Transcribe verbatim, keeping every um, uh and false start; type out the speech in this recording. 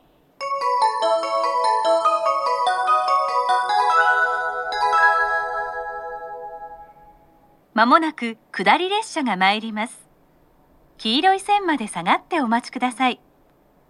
まもなく下り列車が参ります。黄色い線まで下がってお待ちください。